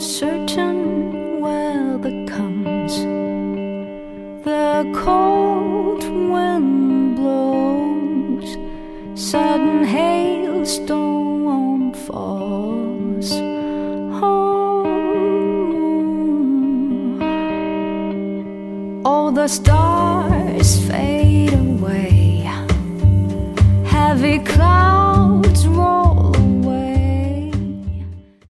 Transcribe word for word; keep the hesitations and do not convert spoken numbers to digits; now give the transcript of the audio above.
certain weather comes, the cold wind blows, sudden hailstorm falls. Oh, all the stars fade away, heavy clouds roll